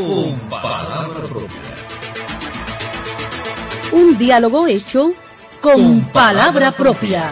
con palabra propia. Un diálogo hecho con palabra propia.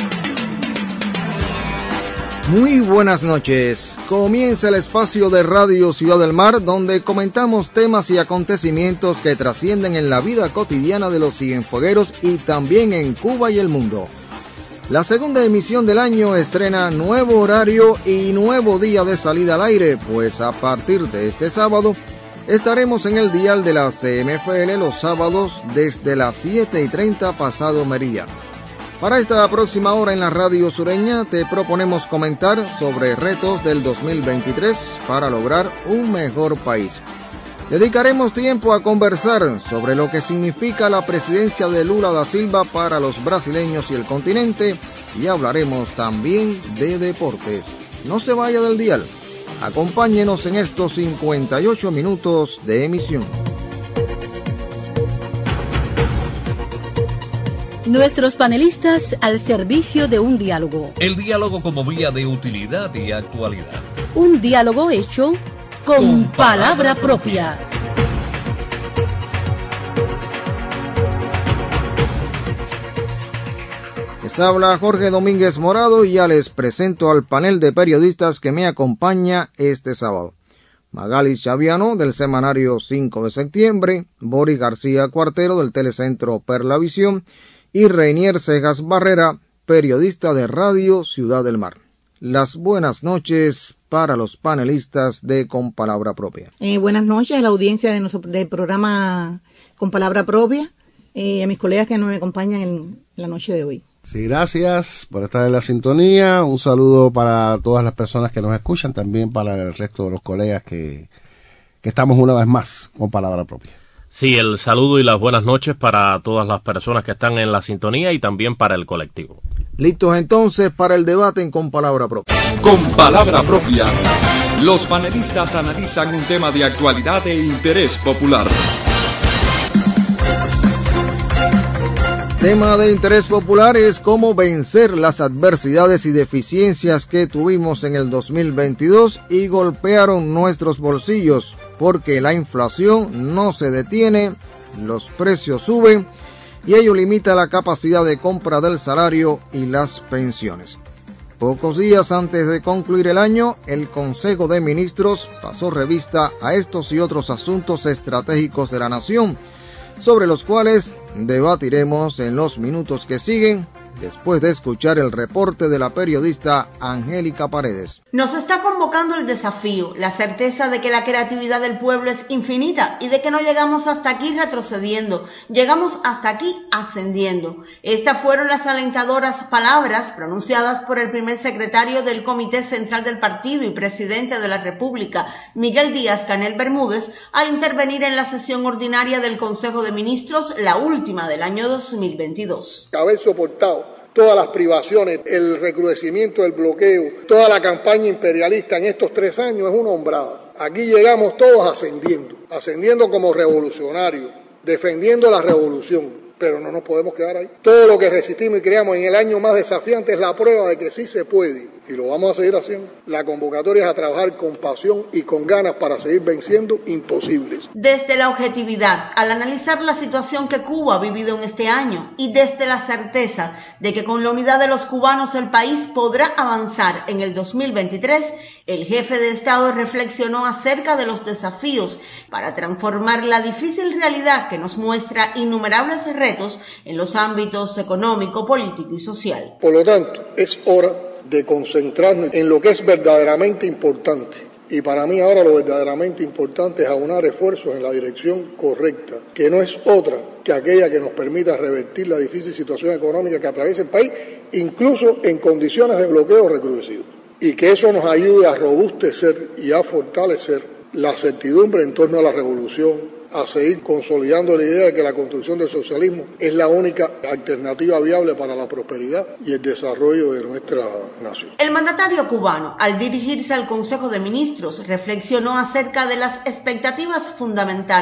Muy buenas noches. Comienza el espacio de Radio Ciudad del Mar, donde comentamos temas y acontecimientos que trascienden en la vida cotidiana de los cienfuegueros y también en Cuba y el mundo. La segunda emisión del año estrena nuevo horario y nuevo día de salida al aire, pues a partir de este sábado estaremos en el dial de la CMFL los sábados desde las 7:30 pasado meridiano. Para esta próxima hora en la radio sureña te proponemos comentar sobre retos del 2023 para lograr un mejor país. Dedicaremos tiempo a conversar sobre lo que significa la presidencia de Lula da Silva para los brasileños y el continente, y hablaremos también de deportes. No se vaya del dial. Acompáñenos en estos 58 minutos de emisión. Nuestros panelistas al servicio de un diálogo. El diálogo como vía de utilidad y actualidad. Un diálogo hecho con palabra propia. Les habla Jorge Domínguez Morado y ya les presento al panel de periodistas que me acompaña este sábado. Magali Chaviano, del semanario 5 de septiembre, Boris García Cuartero, del telecentro Perlavisión, y Reinier Cejas Barrera, periodista de Radio Ciudad del Mar. Las buenas noches para los panelistas de Con Palabra Propia. Buenas noches a la audiencia del programa Con Palabra Propia, a mis colegas que nos acompañan en la noche de hoy. Sí, gracias por estar en la sintonía. Un saludo para todas las personas que nos escuchan, también para el resto de los colegas que estamos una vez más con Palabra Propia. Sí, el saludo y las buenas noches para todas las personas que están en la sintonía y también para el colectivo. Listos entonces para el debate en Con Palabra Propia. Con Palabra Propia, los panelistas analizan un tema de actualidad e interés popular. Tema de interés popular es cómo vencer las adversidades y deficiencias que tuvimos en el 2022 y golpearon nuestros bolsillos, porque la inflación no se detiene, los precios suben y ello limita la capacidad de compra del salario y las pensiones. Pocos días antes de concluir el año, el Consejo de Ministros pasó revista a estos y otros asuntos estratégicos de la nación, sobre los cuales debatiremos en los minutos que siguen, después de escuchar el reporte de la periodista Angélica Paredes. Nos está convocando el desafío, la certeza de que la creatividad del pueblo es infinita y de que no llegamos hasta aquí retrocediendo, llegamos hasta aquí ascendiendo. Estas fueron las alentadoras palabras pronunciadas por el primer secretario del Comité Central del Partido y presidente de la República, Miguel Díaz-Canel Bermúdez, al intervenir en la sesión ordinaria del Consejo de Ministros, la última del año 2022. Haber soportado todas las privaciones, el recrudecimiento del bloqueo, toda la campaña imperialista en estos 3 años es una hombrada. Aquí llegamos todos ascendiendo como revolucionarios, defendiendo la revolución, pero no nos podemos quedar ahí. Todo lo que resistimos y creamos en el año más desafiante es la prueba de que sí se puede, y lo vamos a seguir haciendo. La convocatoria es a trabajar con pasión y con ganas para seguir venciendo imposibles. Desde la objetividad, al analizar la situación que Cuba ha vivido en este año, y desde la certeza de que con la unidad de los cubanos el país podrá avanzar en el 2023, el jefe de Estado reflexionó acerca de los desafíos para transformar la difícil realidad que nos muestra innumerables retos en los ámbitos económico, político y social. Por lo tanto, es hora de concentrarnos en lo que es verdaderamente importante. Y para mí ahora lo verdaderamente importante es aunar esfuerzos en la dirección correcta, que no es otra que aquella que nos permita revertir la difícil situación económica que atraviesa el país, incluso en condiciones de bloqueo recrudecido. Y que eso nos ayude a robustecer y a fortalecer la certidumbre en torno a la revolución, a seguir consolidando la idea de que la construcción del socialismo es la única alternativa viable para la prosperidad y el desarrollo de nuestra nación. El mandatario cubano, al dirigirse al Consejo de Ministros, reflexionó acerca de las expectativas fundamentales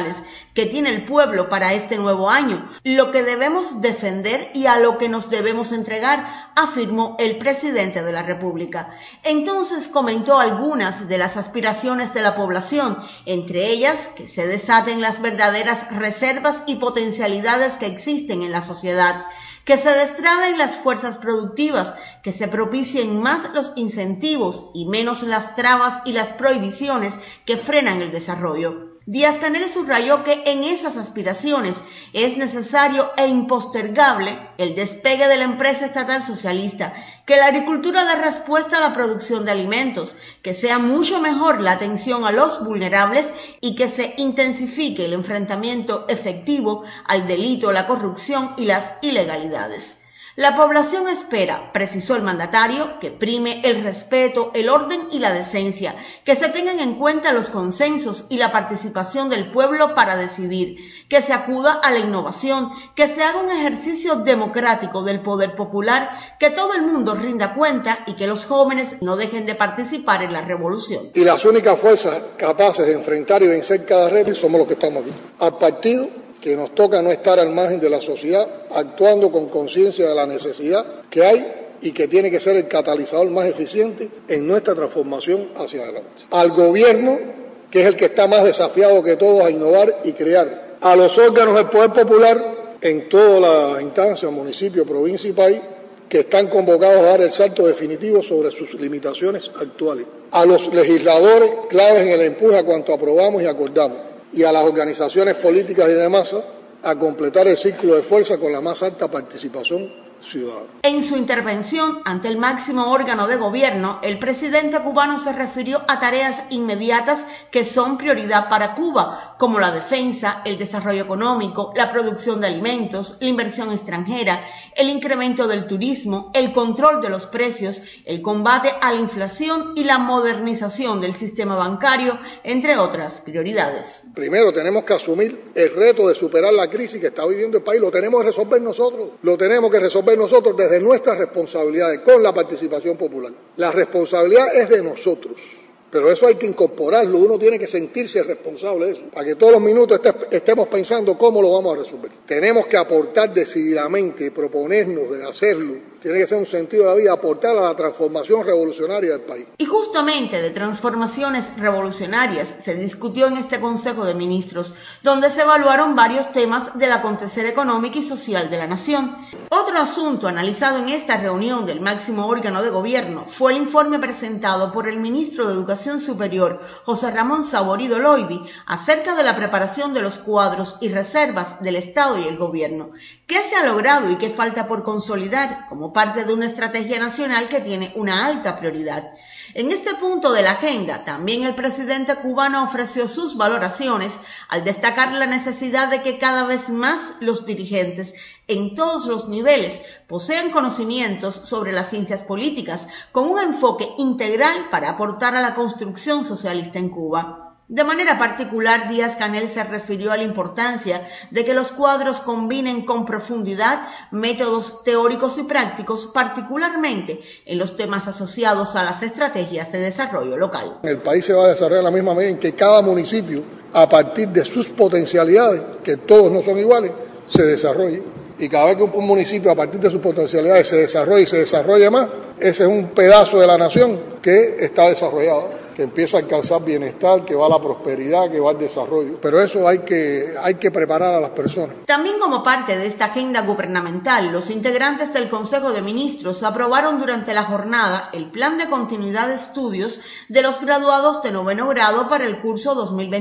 que tiene el pueblo para este nuevo año, lo que debemos defender y a lo que nos debemos entregar, afirmó el presidente de la República. Entonces comentó algunas de las aspiraciones de la población, entre ellas que se desaten las verdaderas reservas y potencialidades que existen en la sociedad, que se destraben las fuerzas productivas, que se propicien más los incentivos y menos las trabas y las prohibiciones que frenan el desarrollo. Díaz-Canel subrayó que en esas aspiraciones es necesario e impostergable el despegue de la empresa estatal socialista, que la agricultura dé respuesta a la producción de alimentos, que sea mucho mejor la atención a los vulnerables y que se intensifique el enfrentamiento efectivo al delito, la corrupción y las ilegalidades. La población espera, precisó el mandatario, que prime el respeto, el orden y la decencia, que se tengan en cuenta los consensos y la participación del pueblo para decidir, que se acuda a la innovación, que se haga un ejercicio democrático del poder popular, que todo el mundo rinda cuenta y que los jóvenes no dejen de participar en la revolución. Y las únicas fuerzas capaces de enfrentar y vencer cada reto somos los que estamos aquí. Al partido que nos toca no estar al margen de la sociedad, actuando con conciencia de la necesidad que hay y que tiene que ser el catalizador más eficiente en nuestra transformación hacia adelante. Al gobierno, que es el que está más desafiado que todos a innovar y crear. A los órganos del poder popular en todas las instancias, municipio, provincia y país, que están convocados a dar el salto definitivo sobre sus limitaciones actuales. A los legisladores, claves en el empuje a cuanto aprobamos y acordamos. Y a las organizaciones políticas y de masa a completar el círculo de fuerza con la más alta participación ciudadana. En su intervención ante el máximo órgano de gobierno, el presidente cubano se refirió a tareas inmediatas que son prioridad para Cuba, como la defensa, el desarrollo económico, la producción de alimentos, la inversión extranjera, el incremento del turismo, el control de los precios, el combate a la inflación y la modernización del sistema bancario, entre otras prioridades. Primero tenemos que asumir el reto de superar la crisis que está viviendo el país. Lo tenemos que resolver nosotros. Lo tenemos que resolver nosotros desde nuestras responsabilidades, con la participación popular. La responsabilidad es de nosotros. Pero eso hay que incorporarlo, uno tiene que sentirse responsable de eso, para que todos los minutos estemos pensando cómo lo vamos a resolver. Tenemos que aportar decididamente, proponernos de hacerlo. Tiene que ser un sentido de la vida, aportar a la transformación revolucionaria del país. Y justamente de transformaciones revolucionarias se discutió en este Consejo de Ministros, donde se evaluaron varios temas del acontecer económico y social de la nación. Otro asunto analizado en esta reunión del máximo órgano de gobierno fue el informe presentado por el ministro de Educación Superior, José Ramón Saborido Loidi, acerca de la preparación de los cuadros y reservas del Estado y el gobierno. ¿Qué se ha logrado y qué falta por consolidar como parte de una estrategia nacional que tiene una alta prioridad? En este punto de la agenda, también el presidente cubano ofreció sus valoraciones al destacar la necesidad de que cada vez más los dirigentes en todos los niveles posean conocimientos sobre las ciencias políticas con un enfoque integral para aportar a la construcción socialista en Cuba. De manera particular, Díaz-Canel se refirió a la importancia de que los cuadros combinen con profundidad métodos teóricos y prácticos, particularmente en los temas asociados a las estrategias de desarrollo local. El país se va a desarrollar de la misma medida en que cada municipio, a partir de sus potencialidades, que todos no son iguales, se desarrolle. Y cada vez que un municipio, a partir de sus potencialidades, se desarrolla y se desarrolla más, ese es un pedazo de la nación que está desarrollado, que empieza a alcanzar bienestar, que va a la prosperidad, que va al desarrollo. Pero eso hay que preparar a las personas. También como parte de esta agenda gubernamental, los integrantes del Consejo de Ministros aprobaron durante la jornada el plan de continuidad de estudios de los graduados de noveno grado para el curso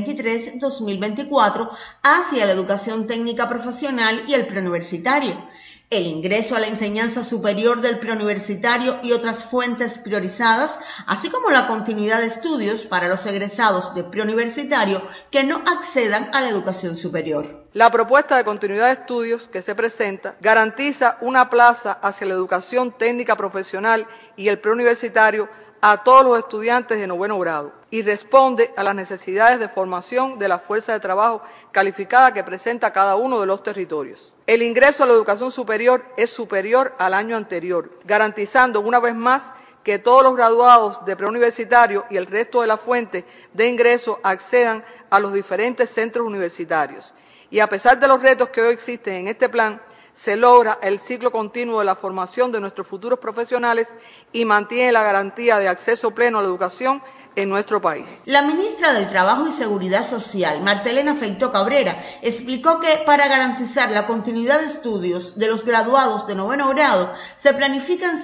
2023-2024 hacia la educación técnica profesional y el preuniversitario. El ingreso a la enseñanza superior del preuniversitario y otras fuentes priorizadas, así como la continuidad de estudios para los egresados de preuniversitario que no accedan a la educación superior. La propuesta de continuidad de estudios que se presenta garantiza una plaza hacia la educación técnica profesional y el preuniversitario a todos los estudiantes de noveno grado y responde a las necesidades de formación de la fuerza de trabajo calificada que presenta cada uno de los territorios. El ingreso a la educación superior es superior al año anterior, garantizando una vez más que todos los graduados de preuniversitario y el resto de las fuentes de ingreso accedan a los diferentes centros universitarios. Y a pesar de los retos que hoy existen en este plan, se logra el ciclo continuo de la formación de nuestros futuros profesionales y mantiene la garantía de acceso pleno a la educación en nuestro país. La ministra del Trabajo y Seguridad Social, Martelena Feito Cabrera, explicó que para garantizar la continuidad de estudios de los graduados de noveno grado se planifican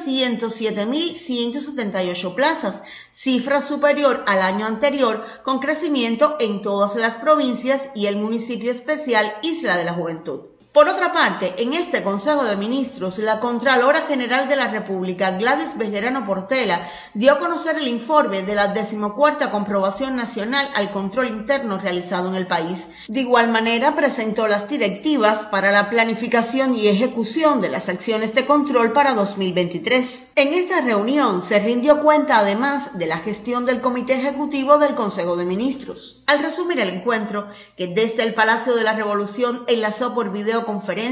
107.178 plazas, cifra superior al año anterior, con crecimiento en todas las provincias y el municipio especial Isla de la Juventud. Por otra parte, en este Consejo de Ministros, la Contralora General de la República, Gladys Bejerano Portela, dio a conocer el informe de la 14ª Comprobación Nacional al Control Interno realizado en el país. De igual manera, presentó las directivas para la planificación y ejecución de las acciones de control para 2023. En esta reunión se rindió cuenta además de la gestión del Comité Ejecutivo del Consejo de Ministros. Al resumir el encuentro, que desde el Palacio de la Revolución enlazó por videoconferencia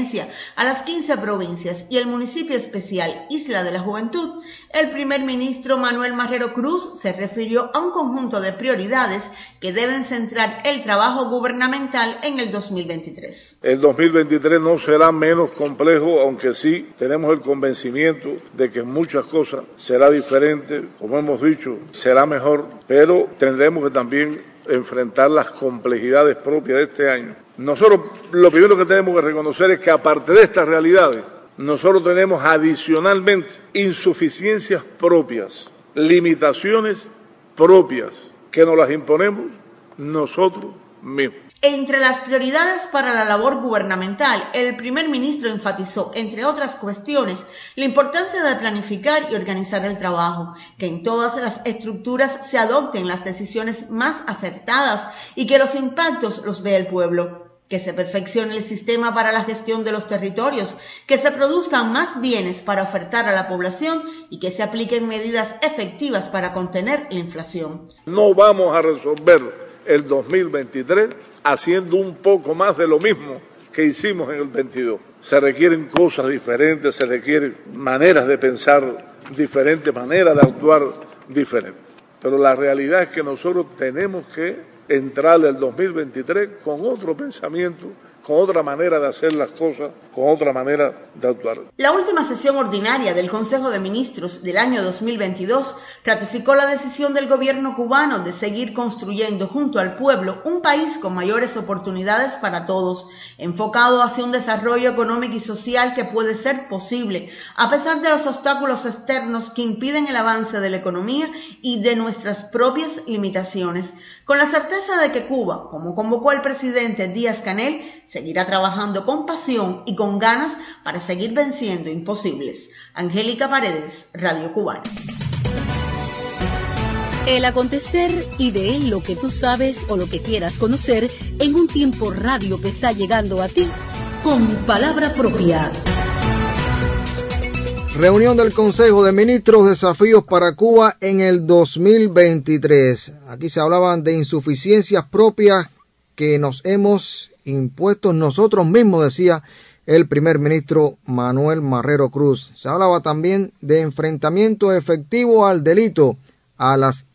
a las 15 provincias y el municipio especial Isla de la Juventud, el primer ministro Manuel Marrero Cruz se refirió a un conjunto de prioridades que deben centrar el trabajo gubernamental en el 2023. El 2023 no será menos complejo, aunque sí tenemos el convencimiento de que en muchas cosas será diferente, como hemos dicho, será mejor, pero tendremos que también enfrentar las complejidades propias de este año. Nosotros lo primero que tenemos que reconocer es que aparte de estas realidades, nosotros tenemos adicionalmente insuficiencias propias, limitaciones propias que nos las imponemos nosotros mismos. Entre las prioridades para la labor gubernamental, el primer ministro enfatizó, entre otras cuestiones, la importancia de planificar y organizar el trabajo, que en todas las estructuras se adopten las decisiones más acertadas y que los impactos los vea el pueblo, que se perfeccione el sistema para la gestión de los territorios, que se produzcan más bienes para ofertar a la población y que se apliquen medidas efectivas para contener la inflación. No vamos a resolver el 2023 haciendo un poco más de lo mismo que hicimos en el 22. Se requieren cosas diferentes, se requieren maneras de pensar diferentes, maneras de actuar diferentes. Pero la realidad es que nosotros tenemos que entrar al 2023 con otro pensamiento, con otra manera de hacer las cosas, con otra manera de actuar. La última sesión ordinaria del Consejo de Ministros del año 2022 ratificó la decisión del gobierno cubano de seguir construyendo junto al pueblo un país con mayores oportunidades para todos, enfocado hacia un desarrollo económico y social que puede ser posible, a pesar de los obstáculos externos que impiden el avance de la economía y de nuestras propias limitaciones, con la certeza de que Cuba, como convocó el presidente Díaz-Canel, seguirá trabajando con pasión y con ganas para seguir venciendo imposibles. Angélica Paredes, Radio Cubana. El acontecer y de él lo que tú sabes o lo que quieras conocer en un tiempo radio que está llegando a ti con palabra propia. Reunión del Consejo de Ministros, desafíos para Cuba en el 2023. Aquí se hablaban de insuficiencias propias que nos hemos impuesto nosotros mismos, decía el primer ministro Manuel Marrero Cruz. Se hablaba también de enfrentamiento efectivo al delito, a las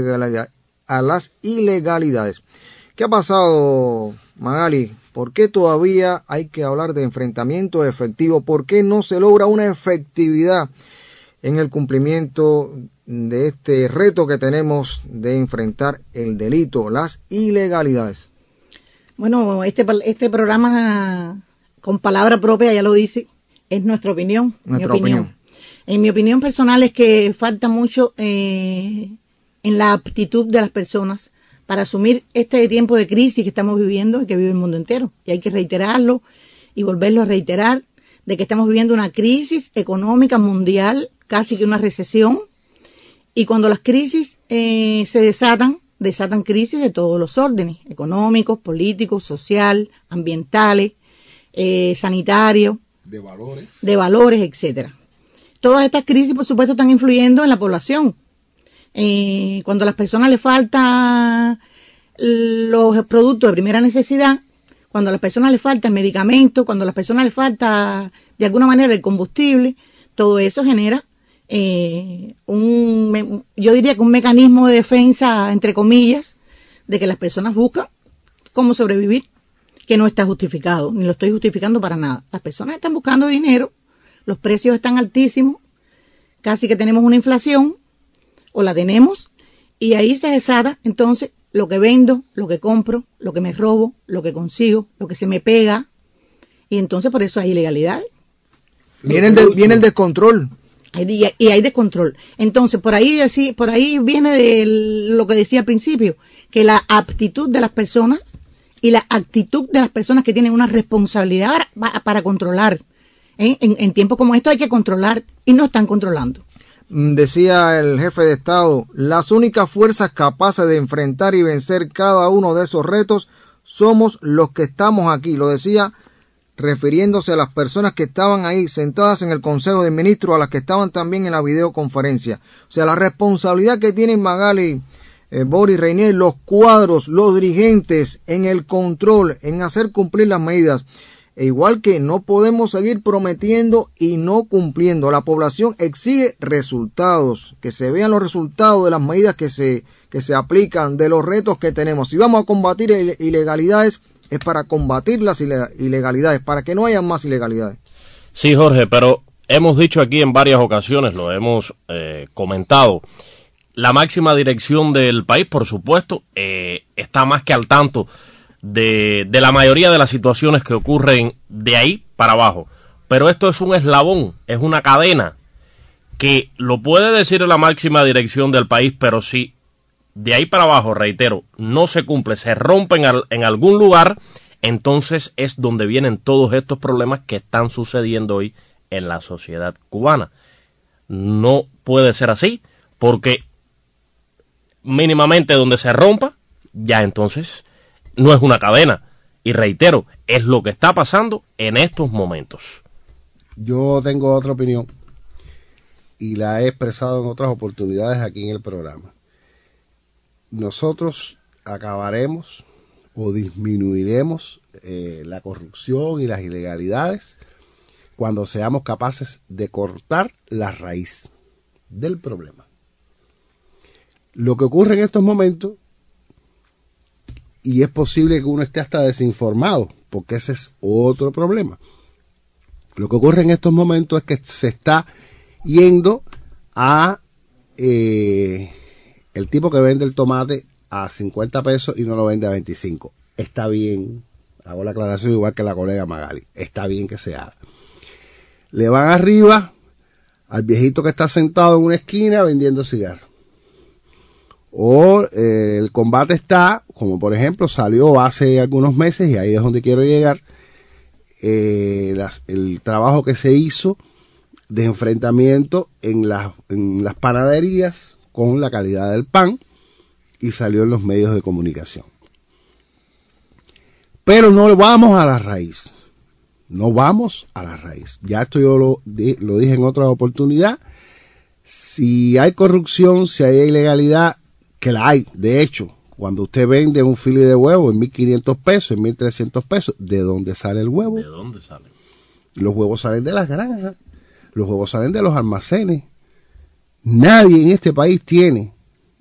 ilegalidades. ¿Qué ha pasado, Magali? ¿Por qué todavía hay que hablar de enfrentamiento efectivo? ¿Por qué no se logra una efectividad en el cumplimiento de este reto que tenemos de enfrentar el delito, las ilegalidades? Bueno, este programa con palabra propia, ya lo dice, es nuestra opinión. Nuestra opinión. En mi opinión personal es que falta mucho en la aptitud de las personas para asumir este tiempo de crisis que estamos viviendo y que vive el mundo entero. Y hay que reiterarlo y volverlo a reiterar, de que estamos viviendo una crisis económica mundial, casi que una recesión, y cuando las crisis se desatan crisis de todos los órdenes, económicos, políticos, social, ambientales, sanitarios, de valores, etcétera. Todas estas crisis, por supuesto, están influyendo en la población. Cuando a las personas les faltan los productos de primera necesidad, cuando a las personas les faltan medicamentos, cuando a las personas les falta de alguna manera el combustible, todo eso genera yo diría que un mecanismo de defensa, entre comillas, de que las personas buscan cómo sobrevivir, que no está justificado, ni lo estoy justificando para nada. Las personas están buscando dinero, los precios están altísimos, casi que tenemos una inflación, o la tenemos, y ahí se desata entonces lo que vendo, lo que compro, lo que me robo, lo que consigo, lo que se me pega, y entonces por eso hay ilegalidades. Viene el descontrol. Y hay descontrol. Entonces, por ahí viene de lo que decía al principio, que la aptitud de las personas y la actitud de las personas que tienen una responsabilidad para controlar. En tiempos como estos hay que controlar y no están controlando. Decía el jefe de Estado, las únicas fuerzas capaces de enfrentar y vencer cada uno de esos retos somos los que estamos aquí. Lo decía refiriéndose a las personas que estaban ahí sentadas en el Consejo de Ministros, a las que estaban también en la videoconferencia. O sea, la responsabilidad que tienen Magali, Boris, Reinier, los cuadros, los dirigentes en el control, en hacer cumplir las medidas. E igual que no podemos seguir prometiendo y no cumpliendo. La población exige resultados, que se vean los resultados de las medidas que se aplican, de los retos que tenemos. Si vamos a combatir ilegalidades, es para combatir las ilegalidades, para que no haya más ilegalidades. Sí, Jorge, pero hemos dicho aquí en varias ocasiones, lo hemos comentado, la máxima dirección del país, por supuesto, está más que al tanto de la mayoría de las situaciones que ocurren de ahí para abajo. Pero esto es un eslabón, es una cadena que lo puede decir la máxima dirección del país, pero si de ahí para abajo, reitero, no se cumple, se rompe en algún lugar, entonces es donde vienen todos estos problemas que están sucediendo hoy en la sociedad cubana. No puede ser así, porque mínimamente donde se rompa, ya entonces no es una cadena. Y reitero, es lo que está pasando en estos momentos. Yo tengo otra opinión y la he expresado en otras oportunidades aquí en el programa. Nosotros acabaremos o disminuiremos la corrupción y las ilegalidades cuando seamos capaces de cortar la raíz del problema. Lo que ocurre en estos momentos, y es posible que uno esté hasta desinformado, porque ese es otro problema. Lo que ocurre en estos momentos es que se está yendo a el tipo que vende el tomate a 50 pesos y no lo vende a 25. Está bien, hago la aclaración igual que la colega Magali, está bien que se haga. Le van arriba al viejito que está sentado en una esquina vendiendo cigarros. O el combate está, como por ejemplo salió hace algunos meses, y ahí es donde quiero llegar, el trabajo que se hizo de enfrentamiento en las panaderías con la calidad del pan, y salió en los medios de comunicación. Pero no vamos a la raíz, no vamos a la raíz. Ya esto yo lo dije en otra oportunidad. Si hay corrupción, si hay ilegalidad, que la hay, de hecho, cuando usted vende un filete de huevo en 1.500 pesos, en 1.300 pesos, ¿de dónde sale el huevo? ¿De dónde sale? Los huevos salen de las granjas, los huevos salen de los almacenes. Nadie en este país tiene,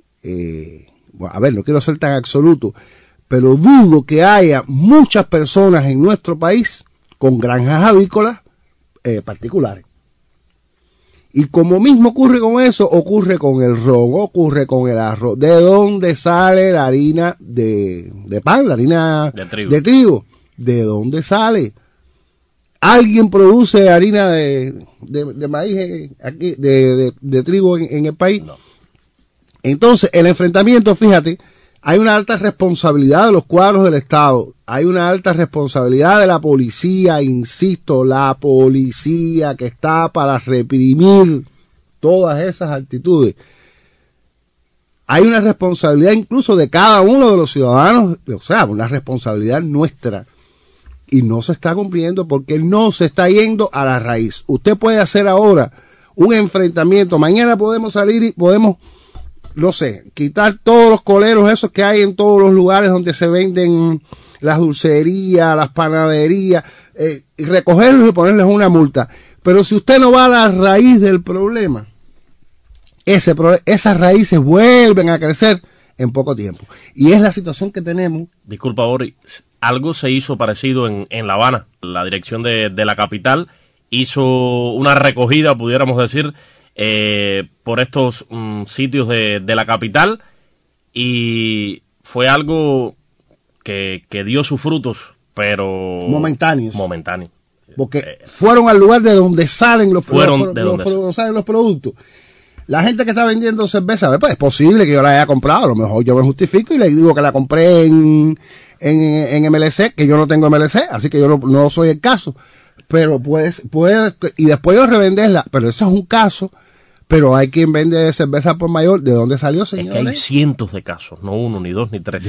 no quiero ser tan absoluto, pero dudo que haya muchas personas en nuestro país con granjas avícolas particulares. Y como mismo ocurre con eso, ocurre con el ron, ocurre con el arroz. ¿De dónde sale la harina de pan, la harina de trigo? ¿De dónde sale? ¿Alguien produce harina de maíz aquí, de trigo en el país? No. Entonces, el enfrentamiento, fíjate, hay una alta responsabilidad de los cuadros del Estado, hay una alta responsabilidad de la policía, insisto, la policía que está para reprimir todas esas actitudes. Hay una responsabilidad incluso de cada uno de los ciudadanos, o sea, una responsabilidad nuestra, y no se está cumpliendo porque no se está yendo a la raíz. Usted puede hacer ahora un enfrentamiento, mañana podemos salir y podemos, no sé, quitar todos los coleros esos que hay en todos los lugares donde se venden las dulcerías, las panaderías, y recogerlos y ponerles una multa. Pero si usted no va a la raíz del problema, esas raíces vuelven a crecer en poco tiempo. Y es la situación que tenemos. Disculpa, Boris, algo se hizo parecido en La Habana. La dirección de la capital hizo una recogida, pudiéramos decir, por estos sitios de la capital, y fue algo que dio sus frutos, pero momentáneos. Porque fueron al lugar de donde salen los productos. La gente que está vendiendo cerveza, pues es posible que yo la haya comprado, a lo mejor yo me justifico y le digo que la compré en MLC, que yo no tengo MLC, así que yo no soy el caso, pero puede, y después yo revenderla, pero ese es un caso. Pero hay quien vende cerveza por mayor. ¿De dónde salió, señores? Es que hay cientos de casos, no uno, ni dos, ni tres.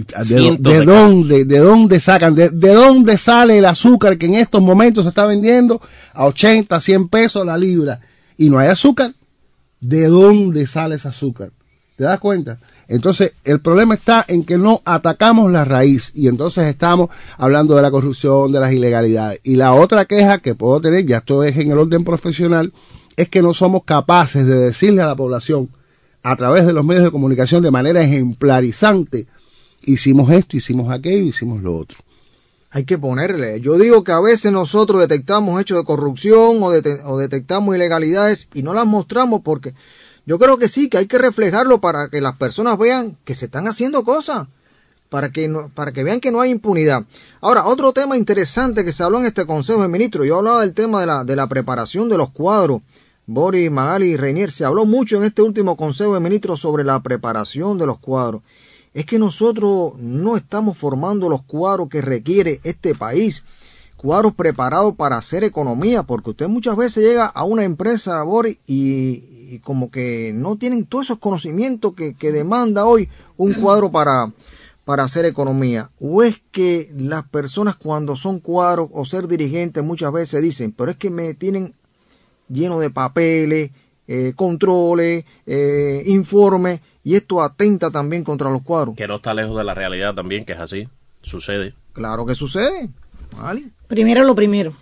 ¿De dónde sacan? ¿De dónde sale el azúcar que en estos momentos se está vendiendo a 80, 100 pesos la libra? Y no hay azúcar. ¿De dónde sale ese azúcar? ¿Te das cuenta? Entonces, el problema está en que no atacamos la raíz. Y entonces estamos hablando de la corrupción, de las ilegalidades. Y la otra queja que puedo tener, ya esto es en el orden profesional, es que no somos capaces de decirle a la población a través de los medios de comunicación de manera ejemplarizante: hicimos esto, hicimos aquello, hicimos lo otro. Hay que ponerle. Yo digo que a veces nosotros detectamos hechos de corrupción o detectamos ilegalidades y no las mostramos, porque yo creo que sí, que hay que reflejarlo para que las personas vean que se están haciendo cosas, para que vean que no hay impunidad. Ahora, otro tema interesante que se habló en este Consejo de Ministros, yo hablaba del tema de la preparación de los cuadros. Boris, Magali y Reinier, se habló mucho en este último Consejo de Ministros sobre la preparación de los cuadros. Es que nosotros no estamos formando los cuadros que requiere este país, cuadros preparados para hacer economía, porque usted muchas veces llega a una empresa, Boris, y como que no tienen todos esos conocimientos que demanda hoy un cuadro para hacer economía. O es que las personas cuando son cuadros o ser dirigentes muchas veces dicen, pero es que me tienen lleno de papeles, controles, informes, y esto atenta también contra los cuadros. Que no está lejos de la realidad también, que es así, sucede. Claro que sucede. ¿Vale? Primero lo primero,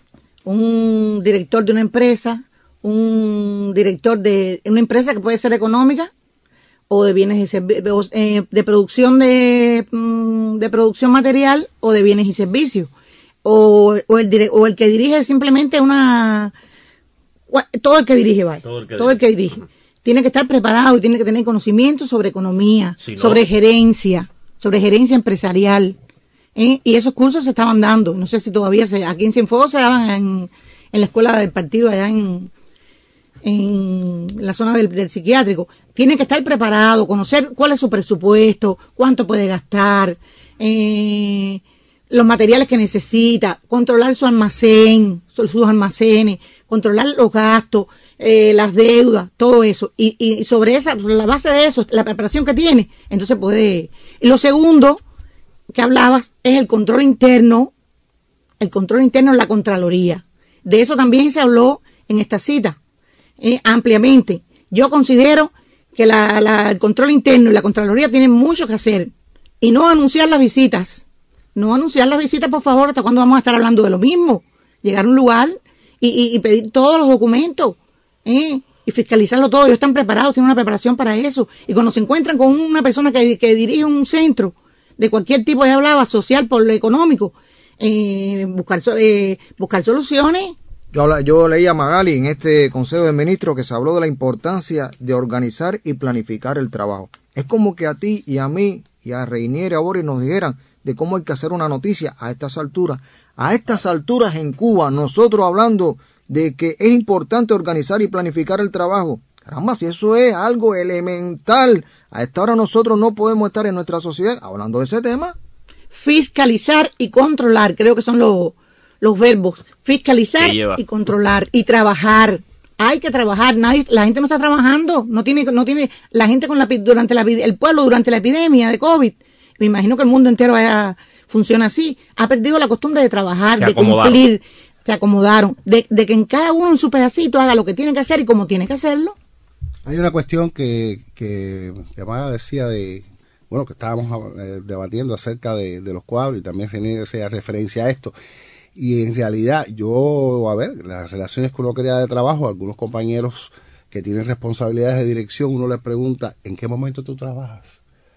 un director de una empresa, un director de una empresa que puede ser económica o de bienes y servicios, de producción de producción material o de bienes y servicios, o el que dirige simplemente todo el que dirige, todo el que dirige tiene que estar preparado y tiene que tener conocimiento sobre economía, sobre gerencia empresarial, y esos cursos se estaban dando. No sé si todavía aquí en Cienfuegos se daban en la escuela del partido allá en la zona del psiquiátrico. Tiene que estar preparado, conocer cuál es su presupuesto, cuánto puede gastar, los materiales que necesita, controlar su almacén, sus almacenes, controlar los gastos, las deudas, todo eso. Y sobre la base de eso, la preparación que tiene, entonces puede. Y lo segundo que hablabas es el control interno en la Contraloría. De eso también se habló en esta cita, ampliamente. Yo considero que el control interno y la Contraloría tienen mucho que hacer, y no anunciar las visitas. No anunciar las visitas, por favor, hasta cuándo vamos a estar hablando de lo mismo. Llegar a un lugar y pedir todos los documentos, y fiscalizarlo todo. Ellos están preparados, tienen una preparación para eso. Y cuando se encuentran con una persona que dirige un centro de cualquier tipo, ya hablaba, social, por lo económico, buscar soluciones. Yo leí a Magali en este Consejo de Ministros que se habló de la importancia de organizar y planificar el trabajo. Es como que a ti y a mí y a Reinier y a Boris nos dijeran de cómo hay que hacer una noticia a estas alturas. A estas alturas en Cuba, nosotros hablando de que es importante organizar y planificar el trabajo. Caramba, si eso es algo elemental, a esta hora nosotros no podemos estar en nuestra sociedad hablando de ese tema. Fiscalizar y controlar, creo que son los verbos. Fiscalizar y controlar y trabajar. Hay que trabajar. La gente no está trabajando. No tiene la gente el pueblo durante la epidemia de COVID. Me imagino que el mundo entero funciona así. Ha perdido la costumbre de trabajar, de cumplir. Se acomodaron. De que en cada uno en su pedacito haga lo que tiene que hacer y como tiene que hacerlo. Hay una cuestión que Amada decía que estábamos debatiendo acerca de los cuadros, y también hacía referencia a esto. Y en realidad, las relaciones que uno crea de trabajo, algunos compañeros que tienen responsabilidades de dirección, uno les pregunta, ¿en qué momento tú trabajas?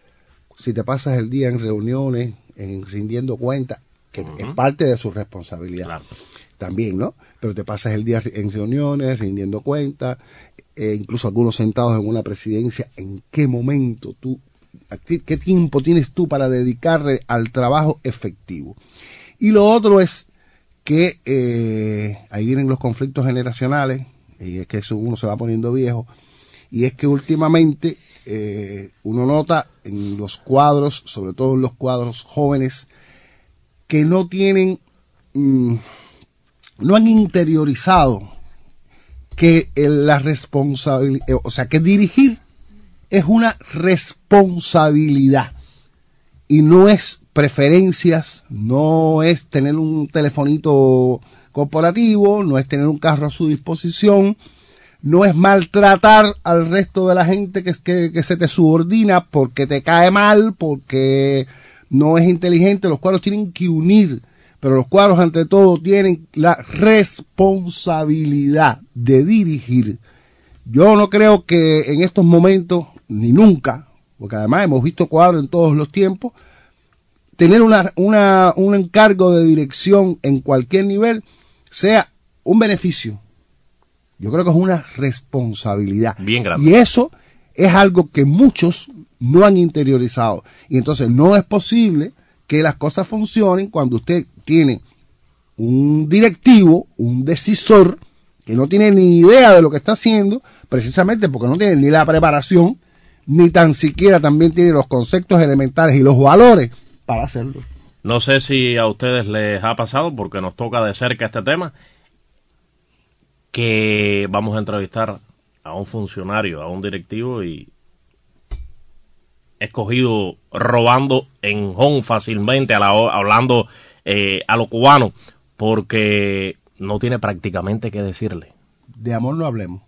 si te pasas el día en reuniones, en rindiendo cuentas, que es parte de su responsabilidad. Claro. También, ¿no? Pero te pasas el día en reuniones, rindiendo cuentas, incluso algunos sentados en una presidencia. ¿En qué momento qué tiempo tienes tú para dedicarle al trabajo efectivo? Y lo otro es que ahí vienen los conflictos generacionales, y es que eso uno se va poniendo viejo, y es que últimamente uno nota en los cuadros, sobre todo en los cuadros jóvenes, que no tienen, no han interiorizado que la responsabilidad, o sea, que dirigir es una responsabilidad y no es preferencias, no es tener un telefonito corporativo, no es tener un carro a su disposición, no es maltratar al resto de la gente que se te subordina porque te cae mal, porque no es inteligente. Los cuadros tienen que unir, pero los cuadros ante todo tienen la responsabilidad de dirigir. Yo no creo que en estos momentos, ni nunca, porque además hemos visto cuadros en todos los tiempos, tener un encargo de dirección en cualquier nivel sea un beneficio. Yo creo que es una responsabilidad. Bien grande. Y eso es algo que muchos no han interiorizado. Y entonces no es posible que las cosas funcionen cuando usted tiene un directivo, un decisor, que no tiene ni idea de lo que está haciendo, precisamente porque no tiene ni la preparación, ni tan siquiera también tiene los conceptos elementales y los valores para hacerlo. No sé si a ustedes les ha pasado, porque nos toca de cerca este tema, que vamos a entrevistar a un funcionario, a un directivo, y escogido robando en home fácilmente, hablando a lo cubano, porque no tiene prácticamente qué decirle. De amor no hablemos.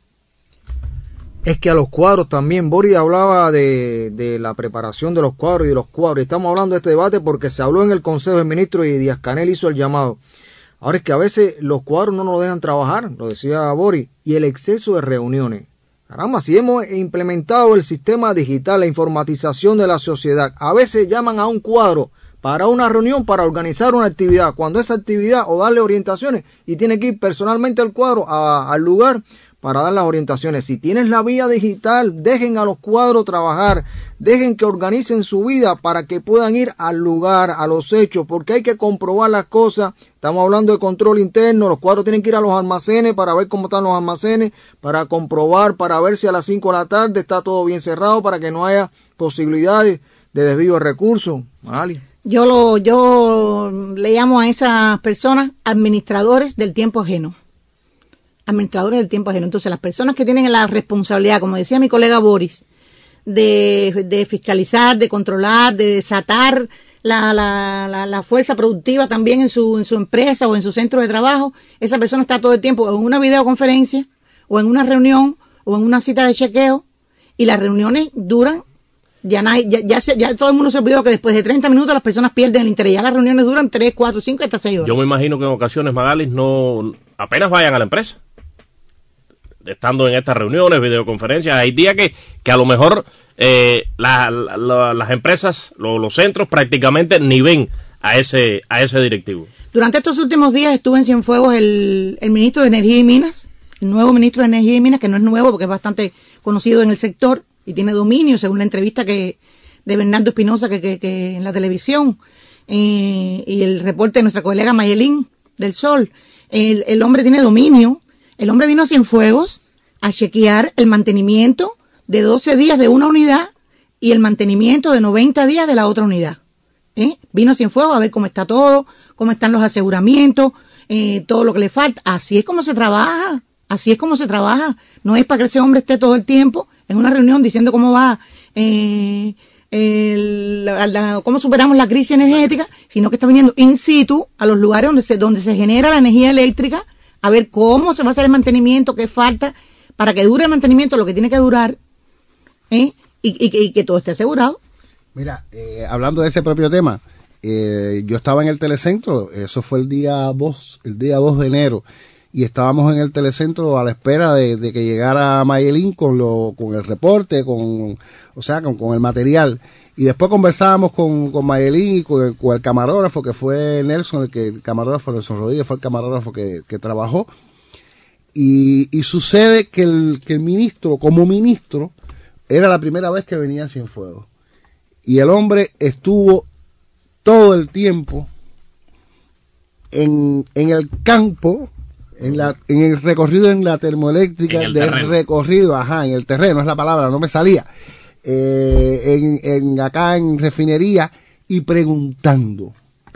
Es que a los cuadros también, Boris hablaba de la preparación de los cuadros y de los cuadros. Estamos hablando de este debate porque se habló en el Consejo de Ministros y Díaz-Canel hizo el llamado. Ahora es que a veces los cuadros no nos dejan trabajar, lo decía Boris, y el exceso de reuniones. Caramba, si hemos implementado el sistema digital, la informatización de la sociedad, a veces llaman a un cuadro para una reunión, para organizar una actividad, cuando esa actividad o darle orientaciones, y tiene que ir personalmente al cuadro, al lugar, para dar las orientaciones. Si tienes la vía digital, dejen a los cuadros trabajar, dejen que organicen su vida para que puedan ir al lugar, a los hechos, porque hay que comprobar las cosas. Estamos hablando de control interno, los cuadros tienen que ir a los almacenes para ver cómo están los almacenes, para comprobar, para ver si a las 5 de la tarde está todo bien cerrado, para que no haya posibilidades de desvío de recursos. Ali. Yo le llamo a esas personas administradores del tiempo ajeno. Administradores del tiempo ajeno. Entonces, las personas que tienen la responsabilidad, como decía mi colega Boris, de fiscalizar, de controlar, de desatar la fuerza productiva también en su empresa o en su centro de trabajo, esa persona está todo el tiempo en una videoconferencia o en una reunión o en una cita de chequeo, y las reuniones duran, ya todo el mundo se olvidó que después de 30 minutos las personas pierden el interés. Ya las reuniones duran 3, 4, 5, hasta 6 horas. Yo me imagino que en ocasiones, Magalis, no apenas vayan a la empresa, estando en estas reuniones, videoconferencias, hay días que a lo mejor las empresas, los centros prácticamente ni ven a ese directivo. Durante estos últimos días estuve en Cienfuegos el ministro de Energía y Minas, el nuevo ministro de Energía y Minas, que no es nuevo porque es bastante conocido en el sector y tiene dominio, según la entrevista de Bernardo Espinosa que en la televisión, y el reporte de nuestra colega Mayelín del Sol. El hombre tiene dominio. El hombre vino a Cienfuegos a chequear el mantenimiento de 12 días de una unidad y el mantenimiento de 90 días de la otra unidad. Vino a Cienfuegos a ver cómo está todo, cómo están los aseguramientos, todo lo que le falta. Así es como se trabaja, No es para que ese hombre esté todo el tiempo en una reunión diciendo cómo va, cómo superamos la crisis energética, sino que está viniendo in situ a los lugares donde se genera la energía eléctrica, a ver cómo se va a hacer el mantenimiento, qué falta, para que dure el mantenimiento lo que tiene que durar, y que todo esté asegurado. Mira, hablando de ese propio tema, yo estaba en el telecentro, eso fue el día 2 de enero, y estábamos en el telecentro a la espera de que llegara Mayelín con el reporte, con el material. Y después conversábamos con Mayelín y con el camarógrafo, que fue Nelson, el camarógrafo Nelson Rodríguez, fue el camarógrafo que trabajó. Y sucede que el ministro, como ministro, era la primera vez que venía a Cienfuegos. Y el hombre estuvo todo el tiempo en el campo, en el recorrido en la termoeléctrica, en el terreno, es la palabra, no me salía, acá en refinería, y preguntando,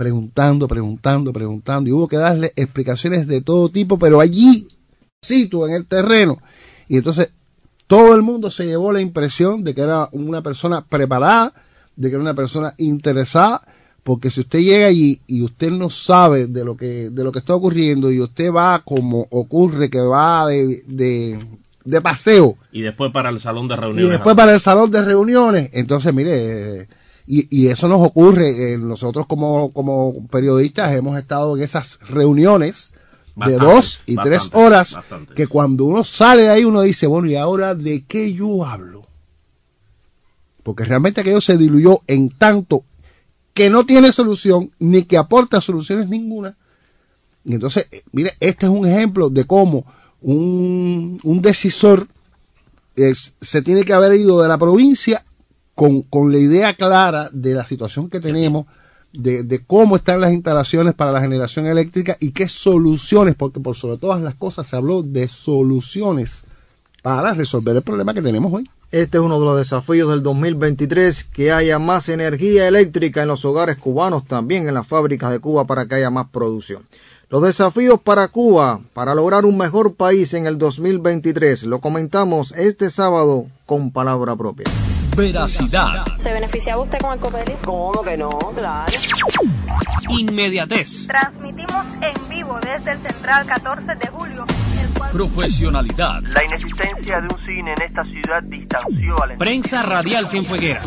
y hubo que darle explicaciones de todo tipo, pero allí, en el terreno, y entonces todo el mundo se llevó la impresión de que era una persona preparada, de que era una persona interesada, porque si usted llega allí y usted no sabe de lo que está ocurriendo y usted va como ocurre que va de paseo y después para el salón de reuniones, entonces mire, y eso nos ocurre, nosotros como periodistas hemos estado en esas reuniones de 2 y 3 horas, que cuando uno sale de ahí uno dice, bueno, ¿y ahora de qué yo hablo? Porque realmente aquello se diluyó en tanto que no tiene solución, ni que aporta soluciones ninguna. Y entonces, mire, este es un ejemplo de cómo un decisor se tiene que haber ido de la provincia con la idea clara de la situación que tenemos, de cómo están las instalaciones para la generación eléctrica y qué soluciones, porque por sobre todas las cosas se habló de soluciones para resolver el problema que tenemos hoy. Este es uno de los desafíos del 2023, que haya más energía eléctrica en los hogares cubanos, también en las fábricas de Cuba, para que haya más producción. Los desafíos para Cuba, para lograr un mejor país en el 2023, lo comentamos este sábado con palabra propia. Veracidad. ¿Se beneficiaba usted con el Copelis? ¿Cómo que no? Claro. Inmediatez. Transmitimos en vivo desde el Central 14 de julio. Profesionalidad. La inexistencia de un cine en esta ciudad distanció a la prensa radial cienfueguera.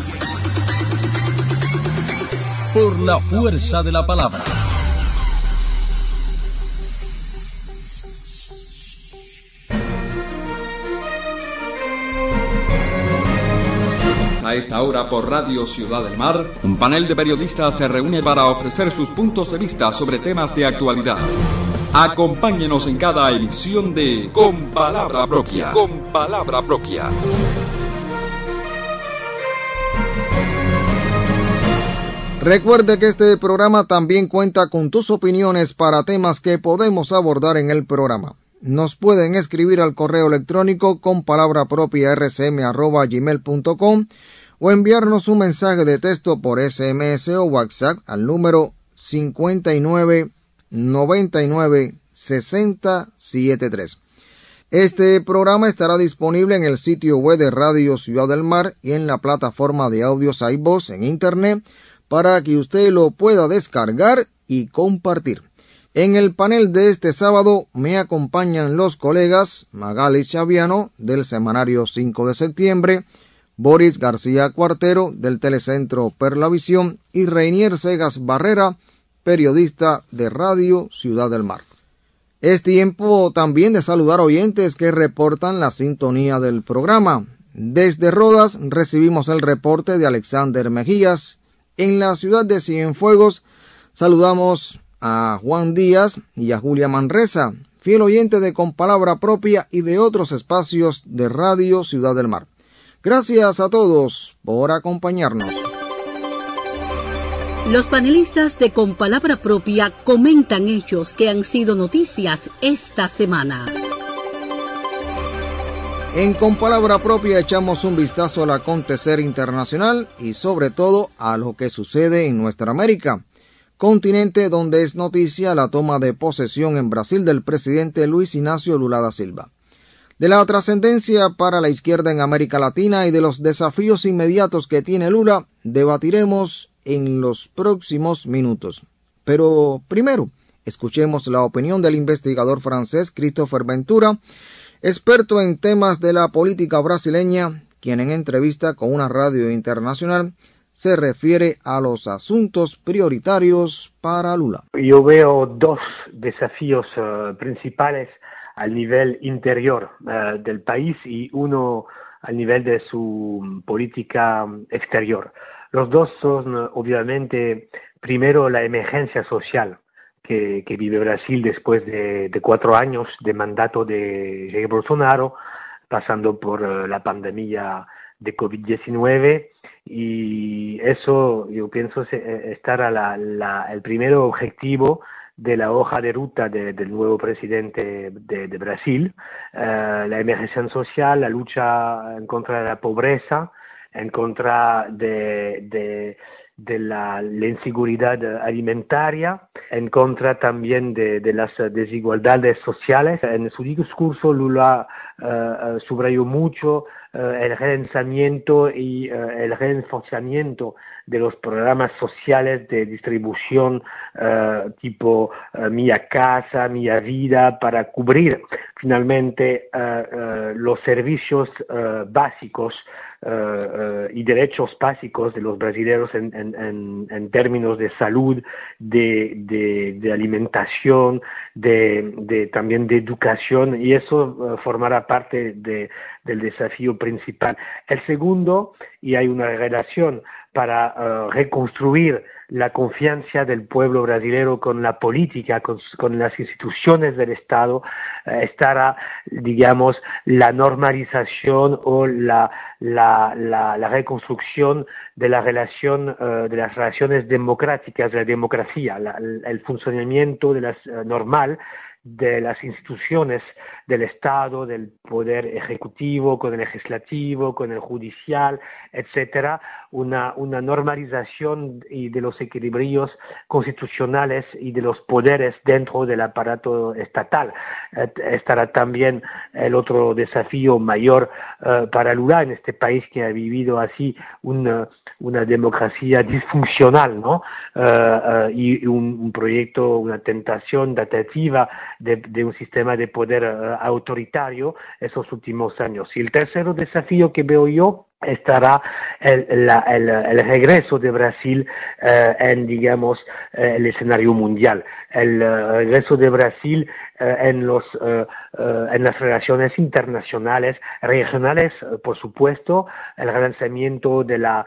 Por la fuerza de la palabra. A esta hora por Radio Ciudad del Mar, un panel de periodistas se reúne para ofrecer sus puntos de vista sobre temas de actualidad. Acompáñenos en cada emisión de Con Palabra Propia. Con Palabra Propia. Recuerde que este programa también cuenta con tus opiniones para temas que podemos abordar en el programa. Nos pueden escribir al correo electrónico con palabra propia rsm@gmail.com o enviarnos un mensaje de texto por SMS o WhatsApp al número 59996073. Este programa estará disponible en el sitio web de Radio Ciudad del Mar y en la plataforma de audios iVoox en internet para que usted lo pueda descargar y compartir. En el panel de este sábado me acompañan los colegas Magali Chaviano del semanario 5 de septiembre, Boris García Cuartero del telecentro Perlavisión y Reinier Segas Barrera, periodista de Radio Ciudad del Mar. Es tiempo también de saludar oyentes que reportan la sintonía del programa. Desde Rodas recibimos el reporte de Alexander Mejías. En la ciudad de Cienfuegos saludamos a Juan Díaz y a Julia Manresa, fiel oyente de Con Palabra Propia y de otros espacios de Radio Ciudad del Mar. Gracias a todos por acompañarnos. Los panelistas de Con Palabra Propia comentan hechos que han sido noticias esta semana. En Con Palabra Propia echamos un vistazo al acontecer internacional y sobre todo a lo que sucede en nuestra América, continente donde es noticia la toma de posesión en Brasil del presidente Luis Ignacio Lula da Silva. De la trascendencia para la izquierda en América Latina y de los desafíos inmediatos que tiene Lula, debatiremos en los próximos minutos. Pero primero, escuchemos la opinión del investigador francés Christopher Ventura, experto en temas de la política brasileña, quien en entrevista con una radio internacional se refiere a los asuntos prioritarios para Lula. Yo veo dos desafíos principales al nivel interior del país y uno al nivel de su política exterior. Los dos son, obviamente, primero la emergencia social que vive Brasil después de 4 años de mandato de Jair Bolsonaro, pasando por la pandemia de COVID-19, y eso yo pienso estará el primer objetivo de la hoja de ruta del nuevo presidente de Brasil, la emergencia social, la lucha en contra de la pobreza, en contra de la inseguridad alimentaria, en contra también de las desigualdades sociales. En su discurso Lula subrayó mucho el relanzamiento y el reforzamiento de los programas sociales de distribución tipo Mia Casa, Mia Vida, para cubrir finalmente los servicios básicos y derechos básicos de los brasileños en términos de salud, de alimentación, también de educación, y eso formará parte del desafío principal. El segundo, y hay una relación para reconstruir la confianza del pueblo brasileño con la política, con las instituciones del Estado, estará, digamos, la normalización o la reconstrucción de la relación, de las relaciones democráticas, de la democracia, el funcionamiento normal de las instituciones del Estado, del poder ejecutivo, con el legislativo, con el judicial, etcétera, una normalización y de los equilibrios constitucionales y de los poderes dentro del aparato estatal. Estará también el otro desafío mayor para Lula en este país que ha vivido así una democracia disfuncional, ¿no? Y un proyecto, una tentativa de un sistema de poder autoritario esos últimos años. Y el tercer desafío que veo yo estará el regreso de Brasil en, digamos, el escenario mundial. El regreso de Brasil en las relaciones internacionales, regionales, por supuesto, el relanzamiento de la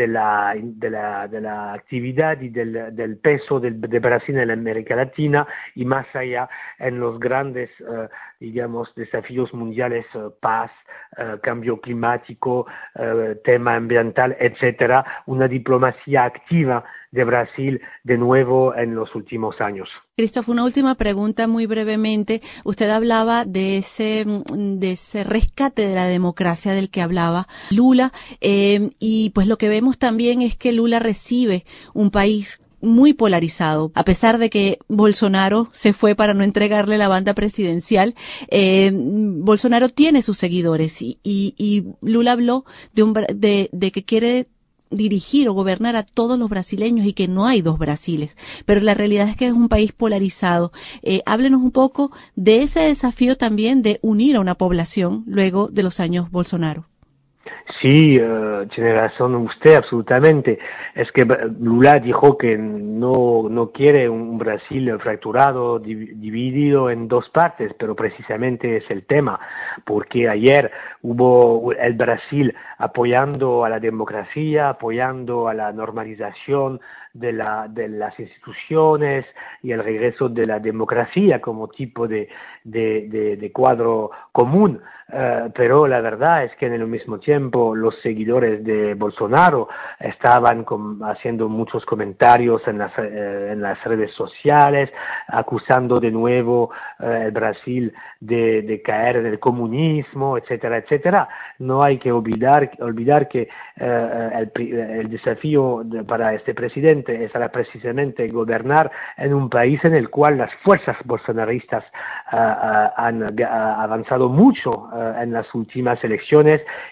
actividad y del peso de Brasil en América Latina, y más allá en los grandes, digamos, desafíos mundiales, paz, cambio climático, tema ambiental, etcétera, una diplomacia activa de Brasil de nuevo en los últimos años. Christoph, una última pregunta muy brevemente. Usted hablaba de ese rescate de la democracia del que hablaba Lula, y pues lo que vemos también es que Lula recibe un país muy polarizado, a pesar de que Bolsonaro se fue para no entregarle la banda presidencial. Bolsonaro tiene sus seguidores y Lula habló de que quiere dirigir o gobernar a todos los brasileños y que no hay dos Brasiles, pero la realidad es que es un país polarizado. Háblenos un poco de ese desafío también de unir a una población luego de los años Bolsonaro. Sí, tiene razón usted, absolutamente. Es que Lula dijo que no quiere un Brasil fracturado, dividido en dos partes, pero precisamente es el tema, porque ayer hubo el Brasil apoyando a la democracia, apoyando a la normalización de las instituciones y el regreso de la democracia como tipo de cuadro común, pero la verdad es que en el mismo tiempo los seguidores de Bolsonaro estaban haciendo muchos comentarios en las redes sociales, acusando de nuevo el Brasil de caer en el comunismo, etcétera, etcétera. No hay que olvidar que el desafío para este presidente será precisamente gobernar en un país en el cual las fuerzas bolsonaristas han avanzado mucho en las últimas elecciones y que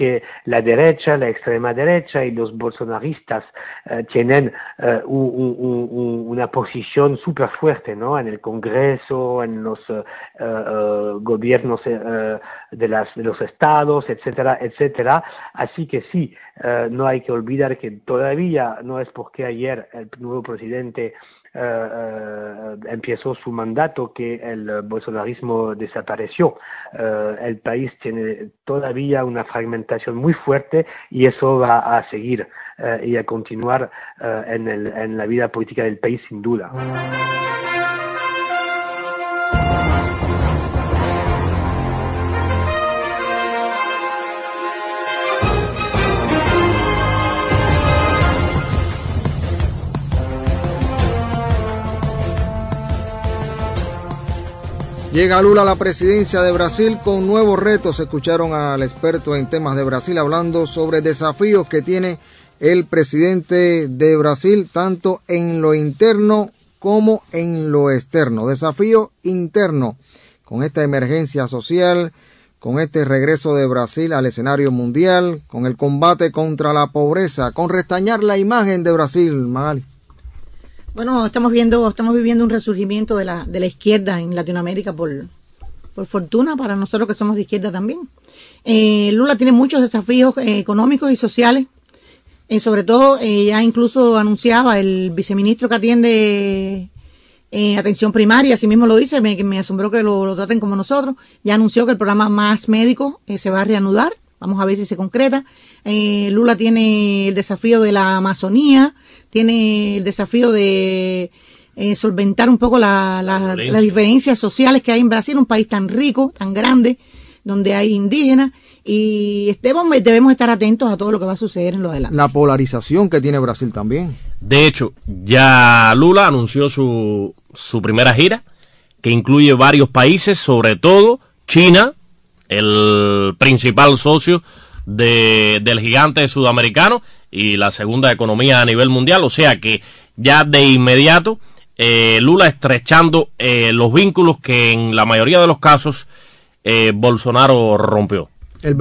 que la derecha, la extrema derecha y los bolsonaristas tienen una posición súper fuerte, ¿no? En el Congreso, en los gobiernos de los estados, etcétera, etcétera. Así que sí, no hay que olvidar que todavía no es porque ayer el nuevo presidente empezó su mandato que el bolsonarismo desapareció. El país tiene todavía una fragmentación muy fuerte y eso va a seguir y a continuar en la vida política del país sin duda. Llega Lula a la presidencia de Brasil con nuevos retos. Escucharon al experto en temas de Brasil hablando sobre desafíos que tiene el presidente de Brasil, tanto en lo interno como en lo externo. Desafío interno, con esta emergencia social, con este regreso de Brasil al escenario mundial, con el combate contra la pobreza, con restañar la imagen de Brasil, Magali. Bueno, estamos viviendo un resurgimiento de la izquierda en Latinoamérica por fortuna para nosotros que somos de izquierda también. Lula tiene muchos desafíos económicos y sociales. Sobre todo, ya incluso anunciaba el viceministro que atiende atención primaria, así mismo lo dice, me asombró que lo traten como nosotros. Ya anunció que el programa Más Médico se va a reanudar. Vamos a ver si se concreta. Lula tiene el desafío de la Amazonía, tiene el desafío de solventar un poco las diferencias sociales que hay en Brasil, un país tan rico, tan grande, donde hay indígenas, y debemos estar atentos a todo lo que va a suceder en lo adelante. La polarización que tiene Brasil también. De hecho, ya Lula anunció su primera gira, que incluye varios países, sobre todo China, el principal socio del gigante sudamericano y la segunda economía a nivel mundial. O sea que ya de inmediato Lula estrechando los vínculos que en la mayoría de los casos Bolsonaro rompió. El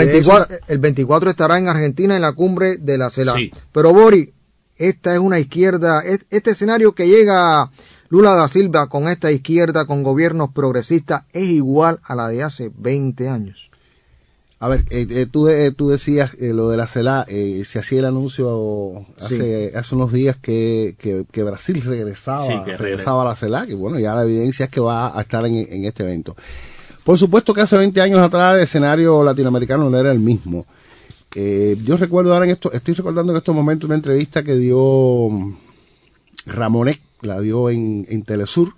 24 estará en Argentina en la cumbre de la CELAC. Sí. Pero Boris, esta es una izquierda, este escenario que llega Lula da Silva con esta izquierda, con gobiernos progresistas, es igual a la de hace 20 años. A ver, tú decías lo de la CELAC, se hacía el anuncio hace unos días que Brasil regresaba a la CELAC, y bueno, ya la evidencia es que va a estar en este evento. Por supuesto que hace 20 años atrás el escenario latinoamericano no era el mismo. Yo recuerdo ahora estoy recordando en estos momentos una entrevista que dio Ramonet, la dio en Telesur,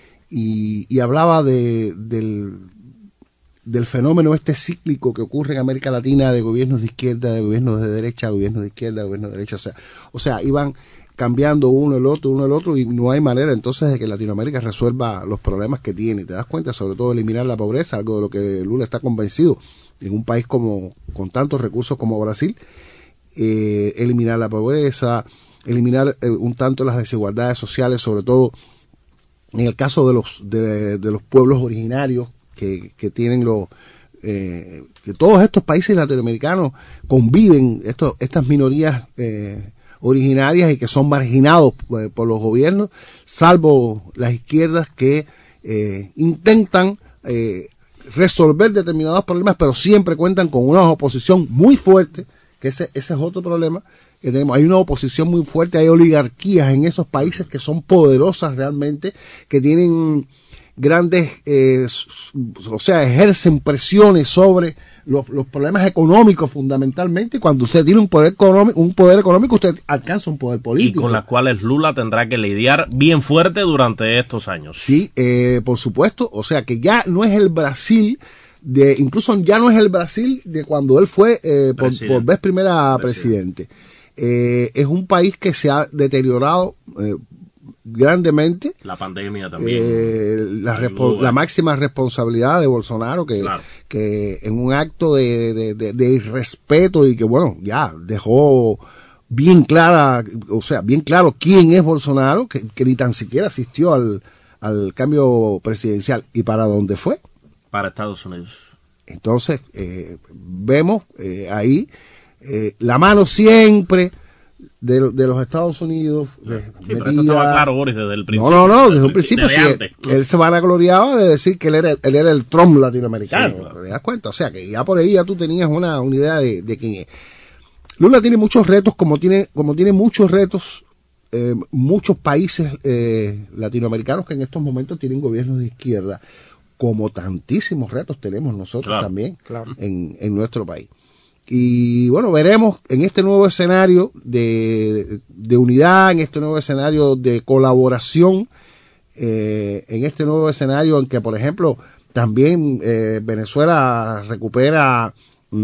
y hablaba del fenómeno cíclico que ocurre en América Latina de gobiernos de izquierda, de gobiernos de derecha, gobiernos de izquierda, gobiernos de derecha, o sea, iban cambiando uno el otro, y no hay manera entonces de que Latinoamérica resuelva los problemas que tiene. Te das cuenta, sobre todo eliminar la pobreza, algo de lo que Lula está convencido en un país con tantos recursos como Brasil, eliminar la pobreza, eliminar un tanto las desigualdades sociales, sobre todo en el caso de los pueblos originarios que tienen que todos estos países latinoamericanos conviven, estas minorías originarias y que son marginados por los gobiernos, salvo las izquierdas que intentan resolver determinados problemas, pero siempre cuentan con una oposición muy fuerte, que ese es otro problema que tenemos. Hay una oposición muy fuerte, hay oligarquías en esos países que son poderosas realmente, que tienen grandes, ejercen presiones sobre los problemas económicos fundamentalmente, y cuando usted tiene un poder económico usted alcanza un poder político. Y con las cuales Lula tendrá que lidiar bien fuerte durante estos años. Sí, por supuesto, o sea que ya no es el Brasil, incluso ya no es el Brasil de cuando él fue por vez primera presidente. Es un país que se ha deteriorado grandemente. La pandemia también. La máxima responsabilidad de Bolsonaro, que en un acto de irrespeto, y que bueno, ya dejó bien claro quién es Bolsonaro, que ni tan siquiera asistió al cambio presidencial. ¿Y para dónde fue? Para Estados Unidos. Entonces, vemos ahí la mano siempre de los Estados Unidos. Sí, pero esto estaba claro, Boris, desde el principio. No, desde un principio sí. Él se vanagloriaba de decir que él era el Trump latinoamericano. Sí, claro. ¿Te das cuenta? O sea, que ya por ahí ya tú tenías una idea de quién es. Lula tiene muchos retos, como tiene muchos retos muchos países latinoamericanos que en estos momentos tienen gobiernos de izquierda, como tantísimos retos tenemos nosotros también en nuestro país. Y bueno, veremos en este nuevo escenario de unidad, en este nuevo escenario de colaboración, en este nuevo escenario en que, por ejemplo, también Venezuela recupera,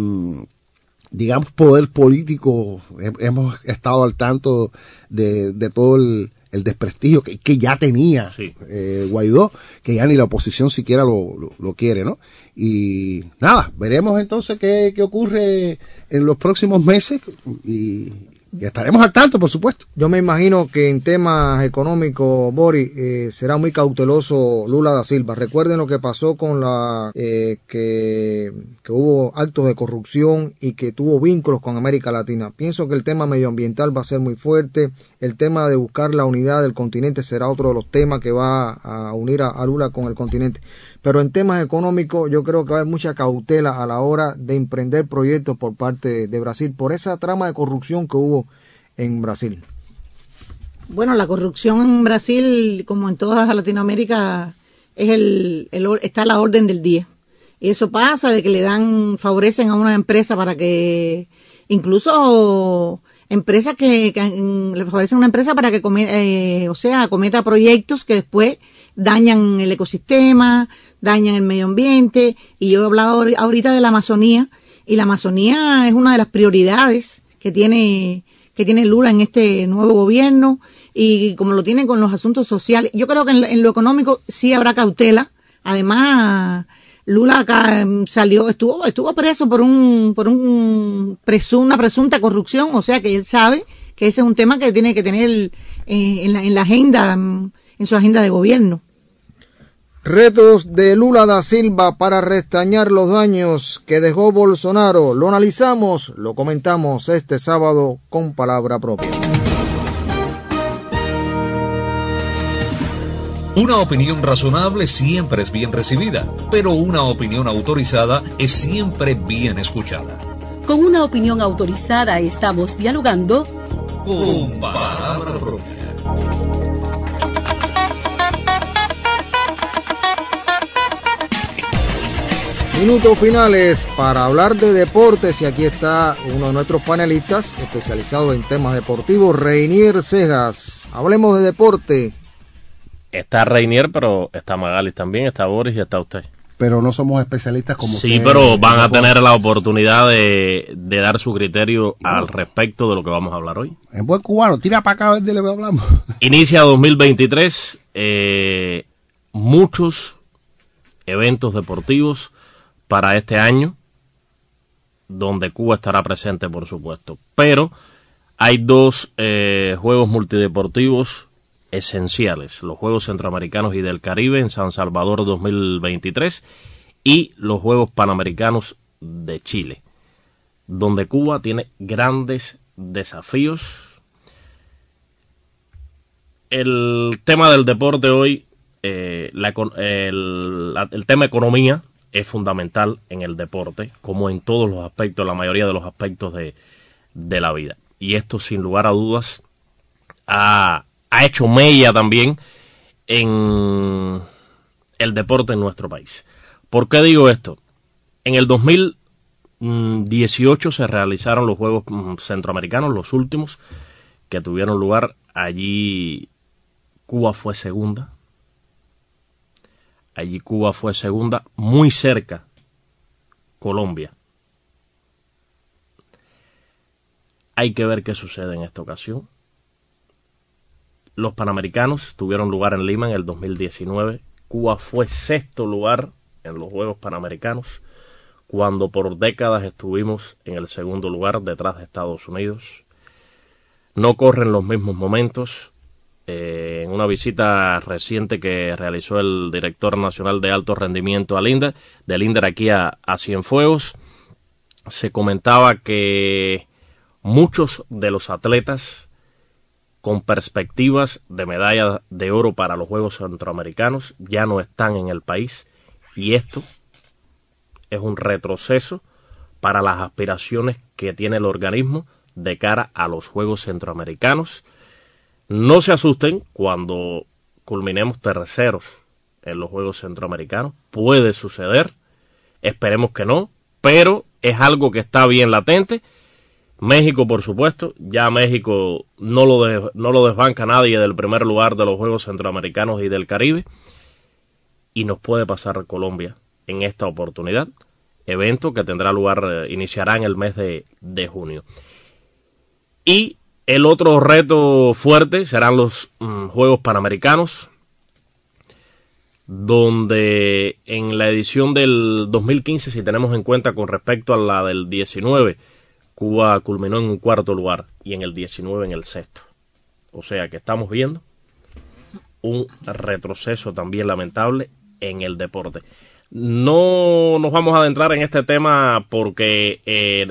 digamos, poder político. Hemos estado al tanto de todo el desprestigio que ya tenía Guaidó, que ya ni la oposición siquiera lo quiere, ¿no? Y nada, veremos entonces qué ocurre en los próximos meses y estaremos al tanto, por supuesto. Yo me imagino que en temas económicos, Boris, será muy cauteloso Lula da Silva. Recuerden lo que pasó con que hubo actos de corrupción y que tuvo vínculos con América Latina. Pienso que el tema medioambiental va a ser muy fuerte. El tema de buscar la unidad del continente será otro de los temas que va a unir a Lula con el continente. Pero en temas económicos yo creo que va a haber mucha cautela a la hora de emprender proyectos por parte de Brasil, por esa trama de corrupción que hubo en Brasil. Bueno, la corrupción en Brasil, como en toda Latinoamérica, está a la orden del día. Y eso pasa de que favorecen a una empresa para que, incluso empresas que le favorecen a una empresa para que cometa proyectos que después dañan el ecosistema, dañan el medio ambiente. Y yo he hablado ahorita de la Amazonía, y la Amazonía es una de las prioridades que tiene Lula en este nuevo gobierno, y como lo tiene con los asuntos sociales. Yo creo que en lo económico sí habrá cautela. Además, Lula acá estuvo preso por una presunta corrupción, o sea que él sabe que ese es un tema que tiene que tener en la agenda, en su agenda de gobierno. Retos de Lula da Silva para restañar los daños que dejó Bolsonaro. Lo analizamos, lo comentamos este sábado con palabra propia. Una opinión razonable siempre es bien recibida, pero una opinión autorizada es siempre bien escuchada. Con una opinión autorizada estamos dialogando con palabra propia. Minutos finales para hablar de deportes, y aquí está uno de nuestros panelistas especializado en temas deportivos, Reinier Cejas. Hablemos de deporte. Está Reinier, pero está Magalis también, está Boris y está usted. Pero no somos especialistas como usted. Sí, pero van a tener la oportunidad de dar su criterio al respecto de lo que vamos a hablar hoy. En buen cubano, tira para acá a ver de lo que hablamos. Inicia 2023, muchos eventos deportivos para este año, donde Cuba estará presente, por supuesto. Pero hay dos juegos multideportivos esenciales: los Juegos Centroamericanos y del Caribe en San Salvador 2023 y los Juegos Panamericanos de Chile, donde Cuba tiene grandes desafíos. El tema del deporte hoy, el tema economía, es fundamental en el deporte, como en todos los aspectos, la mayoría de los aspectos de la vida. Y esto, sin lugar a dudas, ha hecho mella también en el deporte en nuestro país. ¿Por qué digo esto? En el 2018 se realizaron los Juegos Centroamericanos, los últimos que tuvieron lugar. Allí Cuba fue segunda. Muy cerca Colombia. Hay que ver qué sucede en esta ocasión. Los Panamericanos tuvieron lugar en Lima en el 2019. Cuba fue sexto lugar en los Juegos Panamericanos, cuando por décadas estuvimos en el segundo lugar detrás de Estados Unidos. No corren los mismos momentos. en una visita reciente que realizó el director nacional de alto rendimiento del INDER aquí a Cienfuegos, se comentaba que muchos de los atletas con perspectivas de medalla de oro para los Juegos Centroamericanos ya no están en el país, y esto es un retroceso para las aspiraciones que tiene el organismo de cara a los Juegos Centroamericanos. No se asusten cuando culminemos terceros en los Juegos Centroamericanos, puede suceder, esperemos que no, pero es algo que está bien latente. México, por supuesto, ya México no lo desbanca nadie del primer lugar de los Juegos Centroamericanos y del Caribe, y nos puede pasar Colombia en esta oportunidad, evento que tendrá lugar, iniciará en el mes de junio. Y el otro reto fuerte serán los Juegos Panamericanos, donde en la edición del 2015, si tenemos en cuenta con respecto a la del 19, Cuba culminó en un cuarto lugar y en el 19 en el sexto. O sea que estamos viendo un retroceso también lamentable en el deporte. No nos vamos a adentrar en este tema porque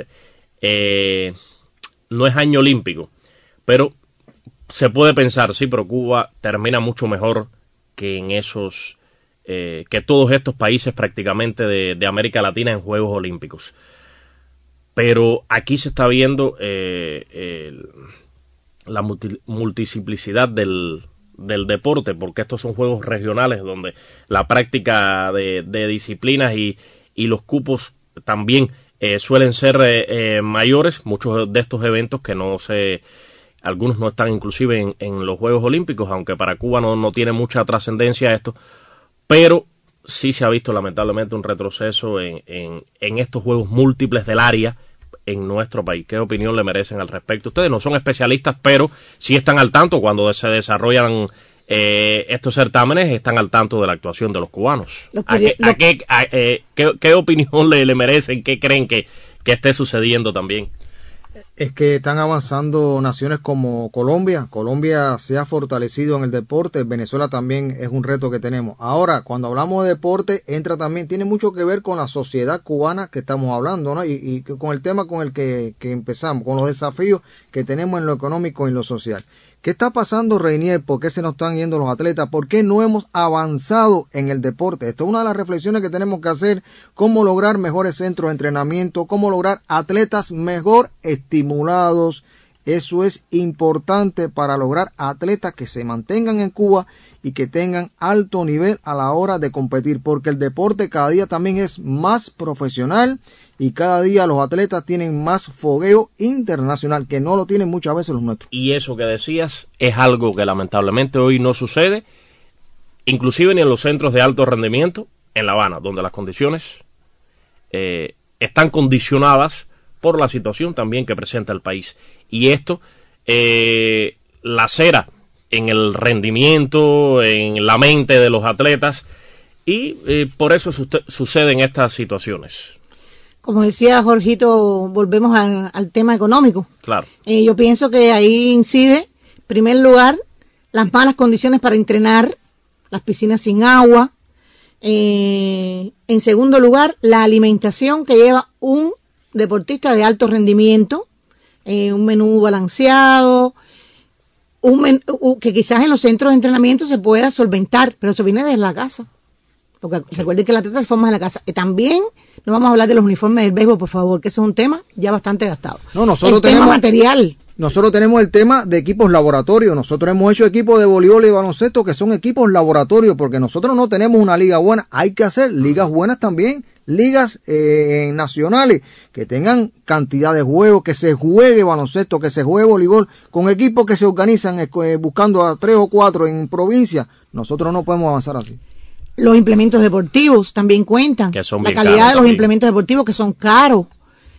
no es año olímpico, pero se puede pensar, sí, pero Cuba termina mucho mejor que en esos, que todos estos países prácticamente de América Latina en Juegos Olímpicos. Pero aquí se está viendo la multiplicidad del deporte, porque estos son juegos regionales donde la práctica de disciplinas y los cupos también suelen ser mayores. Muchos de estos eventos que algunos no están inclusive en los Juegos Olímpicos, aunque para Cuba no tiene mucha trascendencia esto, pero sí se ha visto lamentablemente un retroceso en estos juegos múltiples del área en nuestro país. ¿Qué opinión le merecen al respecto? Ustedes no son especialistas, pero sí están al tanto cuando se desarrollan estos certámenes, están al tanto de la actuación de los cubanos. ¿Qué opinión le merecen? ¿Qué creen que esté sucediendo también? Es que están avanzando naciones como Colombia. Colombia se ha fortalecido en el deporte. Venezuela también es un reto que tenemos. Ahora, cuando hablamos de deporte, tiene mucho que ver con la sociedad cubana que estamos hablando, ¿no? Y con el tema con el que empezamos, con los desafíos que tenemos en lo económico y en lo social. ¿Qué está pasando, Reinier? ¿Por qué se nos están yendo los atletas? ¿Por qué no hemos avanzado en el deporte? Esto es una de las reflexiones que tenemos que hacer. ¿Cómo lograr mejores centros de entrenamiento? ¿Cómo lograr atletas mejor estimulados? Eso es importante para lograr atletas que se mantengan en Cuba y que tengan alto nivel a la hora de competir, porque el deporte cada día también es más profesional y cada día los atletas tienen más fogueo internacional, que no lo tienen muchas veces los nuestros. Y eso que decías es algo que lamentablemente hoy no sucede, inclusive ni en los centros de alto rendimiento en La Habana, donde las condiciones están condicionadas por la situación también que presenta el país. Y esto lacera en el rendimiento, en la mente de los atletas, y por eso suceden estas situaciones. Como decía Jorgito, volvemos al tema económico. Claro. Yo pienso que ahí incide, en primer lugar, las malas condiciones para entrenar, las piscinas sin agua. En segundo lugar, la alimentación que lleva un deportista de alto rendimiento, un menú balanceado, que quizás en los centros de entrenamiento se pueda solventar, pero eso viene desde la casa. Porque recuerden que el atleta se forma en la casa. Y también no vamos a hablar de los uniformes del béisbol, por favor, que ese es un tema ya bastante gastado. Tema material. Nosotros tenemos el tema de equipos laboratorio. Nosotros hemos hecho equipos de voleibol y baloncesto que son equipos laboratorio, porque nosotros no tenemos una liga buena. Hay que hacer ligas buenas también, ligas nacionales, que tengan cantidad de juegos, que se juegue baloncesto, que se juegue voleibol, con equipos que se organizan buscando a 3 o 4 en provincia. Nosotros no podemos avanzar así. Los implementos deportivos también cuentan. Que son la calidad de los implementos deportivos, que son caros.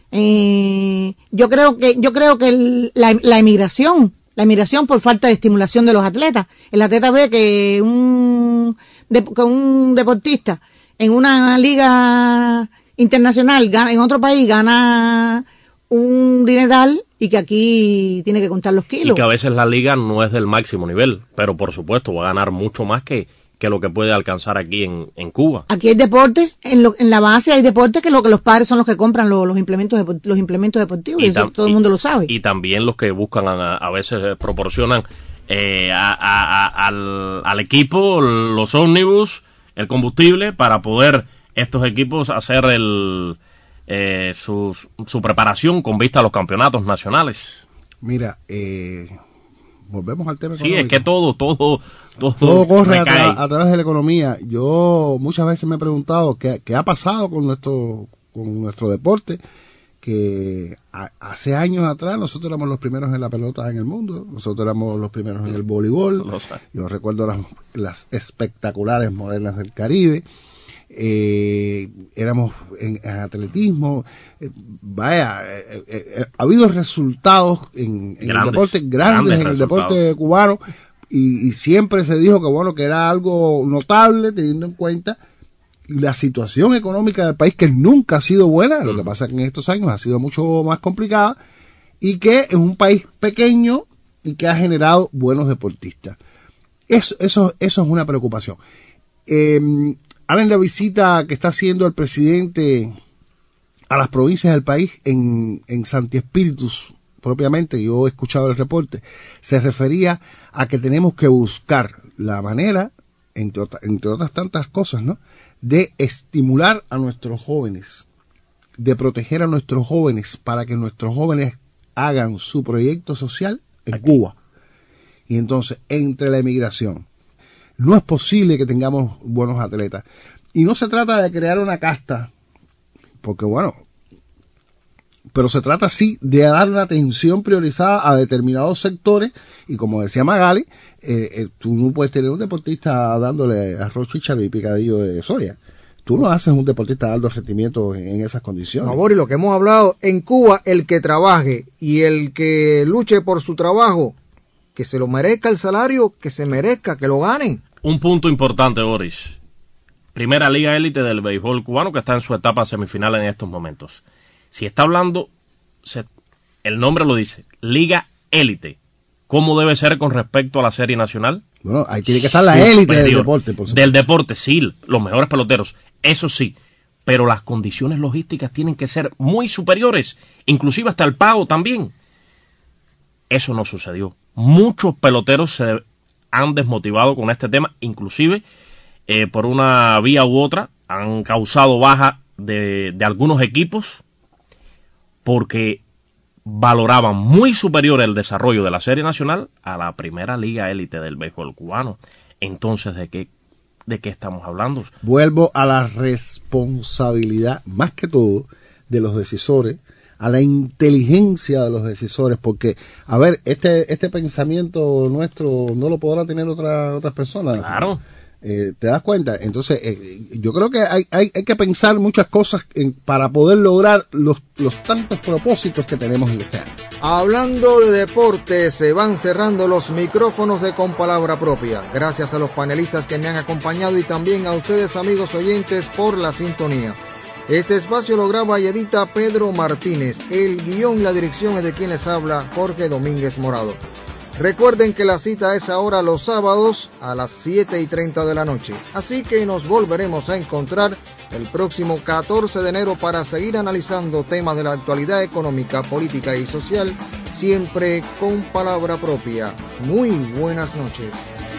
Yo creo que la emigración por falta de estimulación de los atletas. El atleta ve que un deportista en una liga internacional en otro país gana un dineral y que aquí tiene que contar los kilos. Y que a veces la liga no es del máximo nivel, pero por supuesto va a ganar mucho más que lo que puede alcanzar aquí en Cuba. Aquí hay deportes, en la base hay deportes que los padres son los que compran los implementos deportivos, y eso todo el mundo lo sabe. Y también los que buscan, a veces proporcionan al equipo los ómnibus, el combustible, para poder estos equipos hacer su preparación con vista a los campeonatos nacionales. Mira, volvemos al tema económico. Sí, es que todo corre a través de la economía. Yo muchas veces me he preguntado qué ha pasado con nuestro deporte, que hace años atrás nosotros éramos los primeros en la pelota en el mundo, nosotros éramos los primeros en el voleibol. Yo recuerdo las espectaculares morenas del Caribe. Éramos en atletismo. Ha habido resultados en el deporte grandes en el deporte cubano, y siempre se dijo que era algo notable, teniendo en cuenta la situación económica del país, que nunca ha sido buena. Lo que pasa es que en estos años ha sido mucho más complicada, y que es un país pequeño y que ha generado buenos deportistas. Eso es una preocupación. Ahora, en la visita que está haciendo el presidente a las provincias del país, en Santi Espíritus propiamente, yo he escuchado el reporte, se refería a que tenemos que buscar la manera, entre otras tantas cosas, ¿no?, de estimular a nuestros jóvenes, de proteger a nuestros jóvenes, para que nuestros jóvenes hagan su proyecto social en Cuba. Y entonces, entre la emigración, no es posible que tengamos buenos atletas. Y no se trata de crear una casta, porque pero se trata sí de dar una atención priorizada a determinados sectores, y como decía Magali, tú no puedes tener un deportista dándole arroz, chícharo y picadillo de soya. Tú no haces un deportista dando rendimiento en esas condiciones. No, Boris, lo que hemos hablado, en Cuba, el que trabaje y el que luche por su trabajo, que se lo merezca el salario, que se merezca, que lo ganen. Un punto importante, Boris. Primera liga élite del béisbol cubano, que está en su etapa semifinal en estos momentos. Si está hablando, el nombre lo dice, liga élite. ¿Cómo debe ser con respecto a la serie nacional? Bueno, ahí tiene que estar la élite del deporte, por supuesto. Del deporte, sí, los mejores peloteros, eso sí, pero las condiciones logísticas tienen que ser muy superiores, inclusive hasta el pago también. Eso no sucedió. Muchos peloteros se han desmotivado con este tema, inclusive por una vía u otra han causado baja de algunos equipos, porque valoraban muy superior el desarrollo de la serie nacional a la primera liga élite del béisbol cubano. Entonces, ¿de qué estamos hablando? Vuelvo a la responsabilidad, más que todo, de los decisores, a la inteligencia de los decisores, porque, a ver, este pensamiento nuestro no lo podrá tener otras personas. Claro. ¿Te das cuenta? Entonces, yo creo que hay que pensar muchas cosas para poder lograr los tantos propósitos que tenemos en este año. Hablando de deporte, se van cerrando los micrófonos de Con Palabra Propia. Gracias a los panelistas que me han acompañado y también a ustedes, amigos oyentes, por la sintonía. Este espacio lo graba y edita Pedro Martínez. El guión y la dirección es de quien les habla, Jorge Domínguez Morado. Recuerden que la cita es ahora los sábados a las 7:30 de la noche. Así que nos volveremos a encontrar el próximo 14 de enero para seguir analizando temas de la actualidad económica, política y social, siempre con palabra propia. Muy buenas noches.